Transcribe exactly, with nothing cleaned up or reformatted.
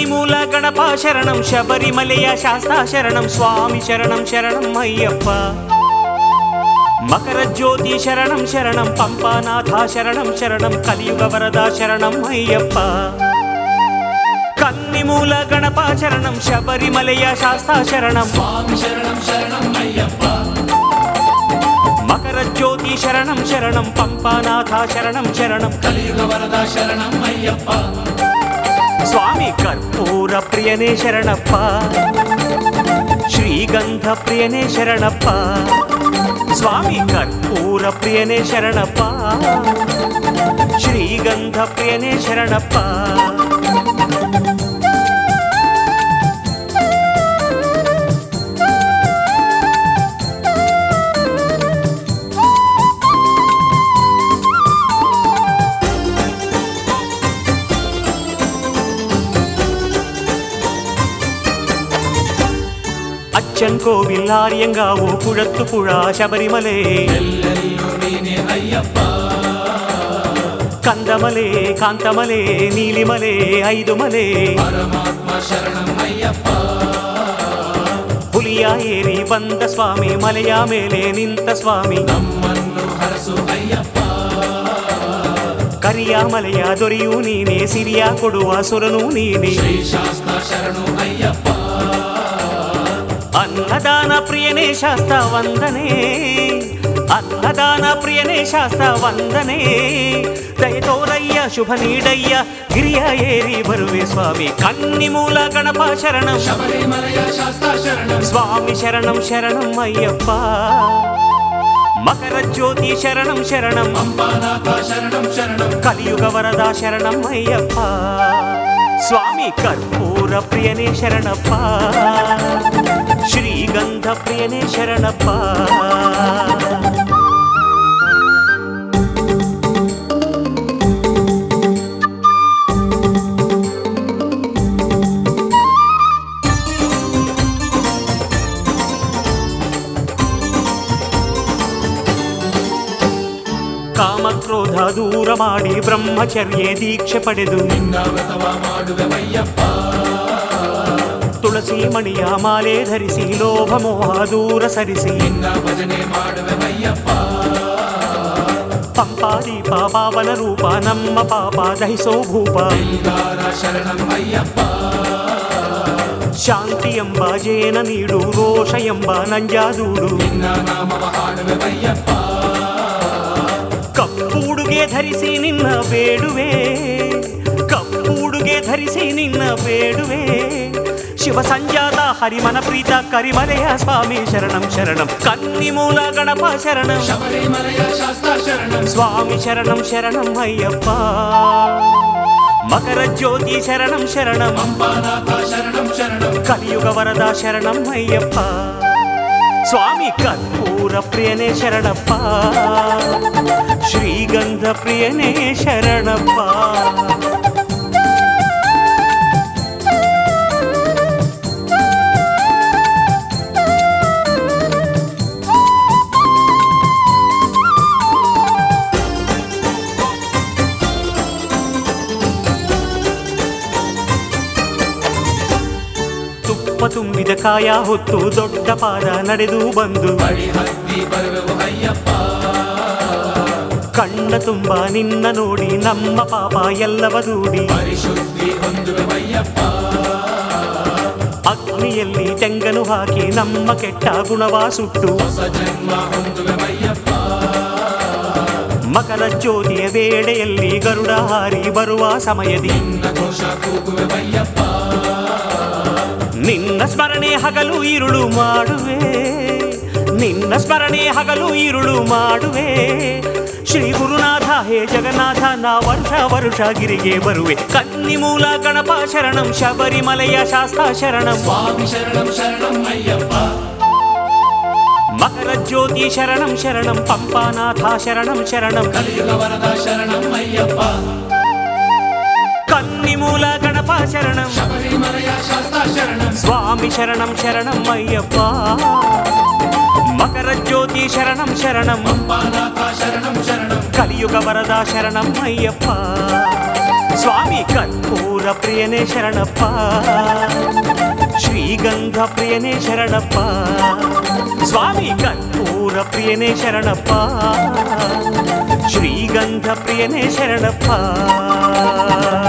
ಕನ್ನಿಮೂಲ ಗಣಪ ಶರಣಂ ಶಬರಿಮಲೆಯ ಶಾಸ್ತಾ ಶರಣಂ ಸ್ವಾಮಿ ಶರಣಂ ಶರಣಂ ಅಯ್ಯಪ್ಪ ಮಕರ ಜ್ಯೋತಿ ಶರಣಂ ಶರಣಂ ಪಂಪಾನಾಥ ಶರಣಂ ಶರಣಂ ಕಲಿಯುಗ ವರದ ಶರಣಂ ಅಯ್ಯಪ್ಪ ಕನ್ನಿಮೂಲ ಗಣಪ ಶರಣಂ ಶಬರಿಮಲೆಯ ಶಾಸ್ತಾ ಶರಣಂ ಸ್ವಾಮಿ ಶರಣಂ ಶರಣಂ ಅಯ್ಯಪ್ಪ ಮಕರ ಜ್ಯೋತಿ ಶರಣಂ ಶರಣಂ ಪಂಪಾನಾಥ ಶರಣಂ ಶರಣಂ ಕಲಿಯುಗ ವರದ ಶರಣಂ ಅಯ್ಯಪ್ಪ ಸ್ವಾಮಿ ಕರ್ಪೂರ ಪ್ರಿಯನೇ ಶರಣಪ್ಪ ಶ್ರೀಗಂಧ ಪ್ರಿಯನೇ ಶರಣಪ್ಪ ಸ್ವಾಮಿ ಕರ್ಪೂರ ಪ್ರಿಯನೇ ಶರಣಪ್ಪ ಶ್ರೀಗಂಧ ಪ್ರಿಯನೇ ಶರಣಪ್ಪ ಅಚ್ಚನ್ ಕೋವಿಲ್ ಆರ್ಯಂಗಾವು ಕುಳತ್ತುಪುಳ ಶಬರಿಮಲೆ ಎಲ್ಲೆಲ್ಲೂ ನೀನೇ ಅಯ್ಯಪ್ಪ ಕಂದಮಲೆ ಕಾಂತಮಲೆ ನೀಲಿಮಲೆ ಐದು ಮಲೆ ಪರಮಾತ್ಮ ಶರಣಂ ಅಯ್ಯಪ್ಪ ಹುಲಿಯ ಏರಿ ಬಂದ ಸ್ವಾಮಿ ಮಲೆಯ ಮೇಲೆ ನಿಂತ ಸ್ವಾಮಿ ನಮ್ಮನ್ನು ಹರಸು ಅಯ್ಯಪ್ಪ ಕರಿಯ ಮಲೆಯ ದೊರೆಯೂ ನೀನೆ ಸಿರಿಯ ಕೊಡುವ ಸುರನೂ ನೀನೆ ಶ್ರೀ ಶಾಸ್ತ್ರ ಶರಣು ಅಯ್ಯಪ್ಪ ಅನ್ನದಾನ ಪ್ರಿಯನೇ ಶಾಸ್ತ್ರ ವಂದನೆ ಅನ್ನದಾನ ಪ್ರಿಯನೇ ಶಾಸ್ತ್ರ ವಂದನೆ ದಯ ತೋರಯ್ಯ ಶುಭ ನೀಡಯ್ಯ ಗಿರಿಯ ಏರಿ ಬರುವೆ ಸ್ವಾಮಿ ಕನ್ನಿಮೂಲ ಗಣಪ ಶರಣಂ ಶಬರಿಮಲೆಯ ಶಾಸ್ತ್ರ ಶರಣಂ ಸ್ವಾಮಿ ಶರಣಂ ಶರಣಂ ಅಯ್ಯಪ್ಪ ಮಕರ ಜ್ಯೋತಿ ಶರಣಂ ಶರಣಂ ಪಂಪಾನಾಥ ಶರಣಂ ಶರಣಂ ಕಲಿಯುಗ ವರದ ಶರಣಂ ಅಯ್ಯಪ್ಪ ಸ್ವಾಮಿ ಕರ್ಪೂರ ಪ್ರಿಯನೇ ಶರಣಪ್ಪ ಶ್ರೀಗಂಧ ಪ್ರಿಯನೇ ಶರಣಪ್ಪ ಕಾಮಕ್ರೋಧ ದೂರ ಮಾಡಿ ಬ್ರಹ್ಮಚರ್ಯ ದೀಕ್ಷೆ ಪಡೆದು ನಿನ್ನ ವ್ರತವ ಮಾಡುವೆ ಅಯ್ಯಪ್ಪ ತುಳಸಿ ಮಣಿಯ ಮಾಲೆ ಧರಿಸಿ ಲೋಭ ಮೋಹ ದೂರ ಸರಿಸಿ ನಿನ್ನ ಭಜನೆ ಮಾಡುವೆ ಅಯ್ಯಪ್ಪ ಪಂಪಾದೀಪ ಪಾವನ ರೂಪ ನಮ್ಮ ಪಾಪ ದಹಿಸೋ ಭೂಪ ಬಿಲ್ಗಾರ ಶರಣಂ ಅಯ್ಯಪ್ಪ ಶಾಂತಿ ಎಂಬ ಜೇನ ನೀಡು ರೋಷ ಎಂಬ ನಂಜಾದೂಡು ನಿನ್ನ ನಾಮವ ಹಾಡುವೆ ಅಯ್ಯಪ್ಪ ಕಪ್ಪುಡುಗೆ ಧರಿಸಿ ನಿನ್ನ ಬೇಡುವೆ ಕಪ್ಪುಡುಗೆ ಧರಿಸಿ ನಿನ್ನ ಬೇಡುವೆ ಶಿವ ಸಂಜಾತ ಹರಿಮನ ಪ್ರೀತ ಕರಿಮಲೆಯ ಸ್ವಾಮಿ ಶರಣಂ ಶರಣಂ ಕನ್ನಿಮೂಲ ಗಣಪ ಶರಣಂ ಶಬರಿಮಲೆಯ ಶಾಸ್ತ್ರ ಶರಣಂ ಸ್ವಾಮಿ ಶರಣಂ ಶರಣಂ ಅಯ್ಯಪ್ಪ ಮಕರ ಜ್ಯೋತಿ ಶರಣಂ ಶರಣಂ ಪಂಪಾನಾಥ ಶರಣಂ ಶರಣಂ ಕಲಿಯುಗ ವರದ ಶರಣಂ ಅಯ್ಯಪ್ಪ ಸ್ವಾಮಿ ಕರ್ಪೂರ ಪ್ರಿಯನೇ ಶರಣಪ್ಪ ಶ್ರೀಗಂಧ ಪ್ರಿಯನೇ ಶರಣಪ್ಪ ತುಪ್ಪ ತುಂಬಿದ ಕಾಯ ಹೊತ್ತು ದೊಡ್ಡ ಪಾದ ನಡೆದು ಬಂದು ಬಳಿ ಹತ್ತಿ ಬರುವೆವು ಅಯ್ಯಪ್ಪ ಕಣ್ಣ ತುಂಬ ನಿನ್ನ ನೋಡಿ ನಮ್ಮ ಪಾಪ ಎಲ್ಲವ ದೂಡಿ ಪರಿಶುದ್ಧಿ ಹೊಂದುವೆ ಅಯ್ಯಪ್ಪ ಅಗ್ನಿಯಲ್ಲಿ ತೆಂಗನು ಹಾಕಿ ನಮ್ಮ ಕೆಟ್ಟ ಗುಣವ ಸುಟ್ಟು ಹೊಸ ಜನ್ಮ ಹೊಂದುವೆ ಅಯ್ಯಪ್ಪ ಮಕರ ಜ್ಯೋತಿಯ ವೇಳೆಯಲ್ಲಿ ಗರುಡ ಹಾರಿ ಬರುವ ಸಮಯದಿ ನಿನ್ನ ಘೋಷ ಕೂಗುವೆ ಅಯ್ಯಪ್ಪ ನಿನ್ನ ಸ್ಮರಣೆ ಹಗಲು ಇರುಳು ಮಾಡುವೆ ನಿನ್ನ ಸ್ಮರಣೆ ಹಗಲು ಇರುಳು ಮಾಡುವೆ ಶ್ರೀ ಗುರುನಾಥ ಹೇ ಜಗನ್ನಾಥ ನಾ ವರ್ಷ ವರುಷ ಗಿರಿಗೆ ಬರುವೆ ಕನ್ನಿಮೂಲ ಗಣಪ ಶರಣಂ ಶಬರಿಮಲೆಯ ಶಾಸ್ತಾ ಶರಣಂ ಸ್ವಾಮಿ ಶರಣಂ ಶರಣಂ ಅಯ್ಯಪ್ಪ ಮಕರ ಜ್ಯೋತಿ ಶರಣಂ ಶರಣಂ ಪಂಪಾನಾಥ ಶರಣಂ ಶರಣಂ ಕಲಿಯುಗ ವರದ ಶರಣಂ ಅಯ್ಯಪ್ಪ ಕನ್ನಿಮೂಲ ಗಣಪ ಶರಣಂ ಶಬರಿಮಲೆಯ ಶಾಸ್ತ್ರ ಶರಣಂ ಸ್ವಾಮಿ ಶರಣಂ ಶರಣಂ ಅಯ್ಯಪ್ಪ ಮಕರ ಜ್ಯೋತಿ ಶರಣಂ ಶರಣಂ ಪಂಪಾನಾಥ ಶರಣಂ ಶರಣಂ ಕಲಿಯುಗ ವರದ ಶರಣಂ ಅಯ್ಯಪ್ಪ స్వామి కర్పూర ప్రియనే శరణప్ప శ్రీగంధ ప్రియనే శరణప్ప స్వామి కర్పూర ప్రియనే శరణప్ప శ్రీగంధ ప్రియనే శరణప్ప